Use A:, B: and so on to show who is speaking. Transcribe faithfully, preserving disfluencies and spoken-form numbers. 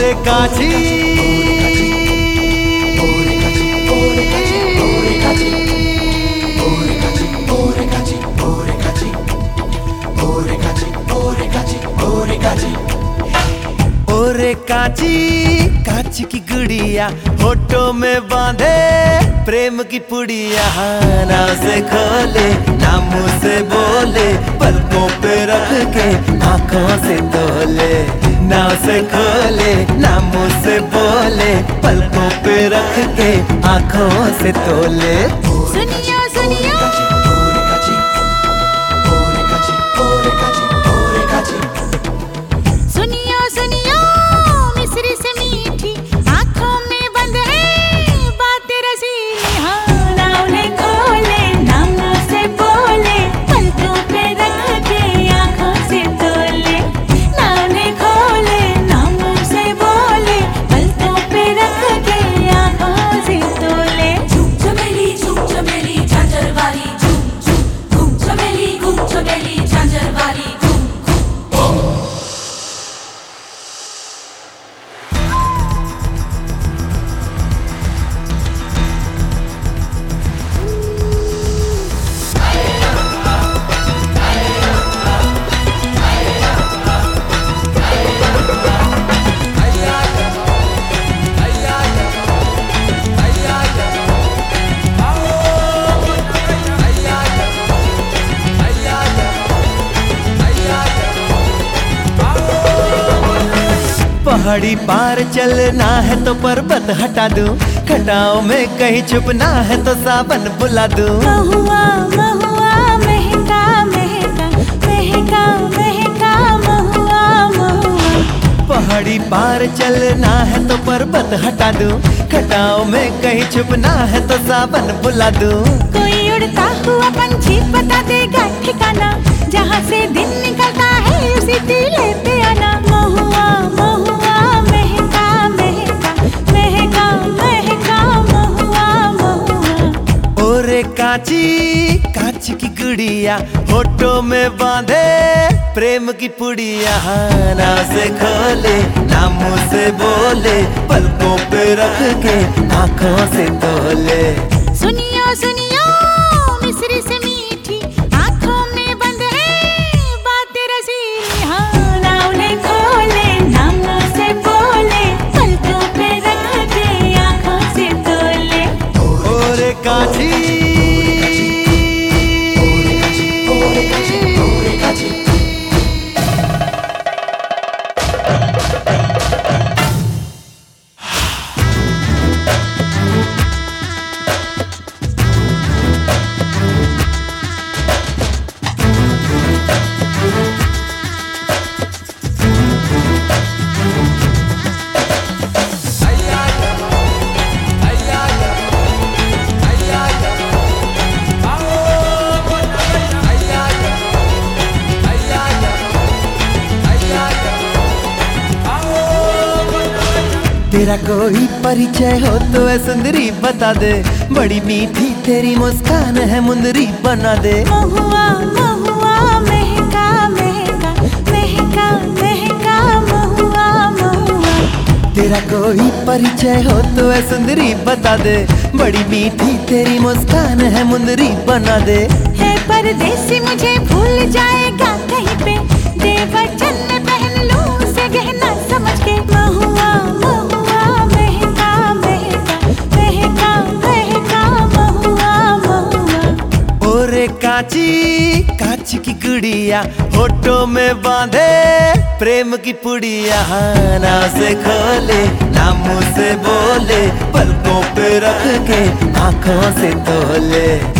A: ओरे काची ओरे काची काची की गुड़िया होठों में बांधे प्रेम की पुड़िया। ना से खोले ना मुंह से बोले पलकों पे रख के आंखों से तोले। ना से खोले ना मुंह से बोले पलकों पे रख के आंखों से तोले।
B: सुनिया सुनिया सुनिया सुनिया मिस्री से मीठी आंखों में बंद है बातें रसीली। हाँ ना उन्हें खोले ना मुंह से बोले पलकों पे रख के आंखों से तोले। ना उन्हें खोले ना मुंह से बोले पलकों पे रख के आंखों से तोले।
C: झूम चमेली झूम चमेली झांझर वाली झूम झूम घूम चमेली घूम चमेली झांझर वाली घूम
A: पहाड़ी पार चलना है तो पर्वत हटा दूं, घटाओं में कहीं छुपना है तो सावन बुला दूं।
B: महुआ महुआ महका महका महका महका महुआ महुआ।
A: पहाड़ी पार चलना है तो पर्वत हटा दूं, घटाओं में कहीं छुपना है तो सावन बुला दूं।
B: कोई उड़ता हुआ पंछी बता देगा ठिकाना, जहाँ से दिन निकलता है उसी टीले पे आना। महुआ महुआ महका महका महका महका महुआ महुआ।
A: ओरे काची काची की गुड़िया होठों में बांधे प्रेम की पुड़िया। ना से खोले ना मुंह से बोले पलकों पे रख के आंखों से तोले।
B: सुनिया सुनिया मिस्री से मीठी आंखों में बंद है बातें रसीली। हाँ ना उन्हें खोले ना मुंह से बोले पलकों पे रख के आंखों से तोले।
A: ओरे काची तेरा कोई परिचय हो तो ऐ सुंदरी बता दे, बड़ी मीठी तेरी मुस्कान है मुंदरी बना दे।
B: महुआ महुआ महका महका महका महका महुआ महुआ।
A: तेरा कोई परिचय हो तो ऐ सुंदरी बता दे, बड़ी मीठी तेरी मुस्कान है मुंदरी बना दे।
B: है परदेसी मुझे भूल जाएगा कहीं पे, दे वचन में पहन लूं उसे गहना समझ के। महुआ महुआ महका महका महका महका महुआ महुआ।
A: ओरे काची काची की गुड़िया होठों में बांधे प्रेम की पुड़िया। ना से खोले ना मुंह से बोले पलकों पे रख के आंखों से तोले।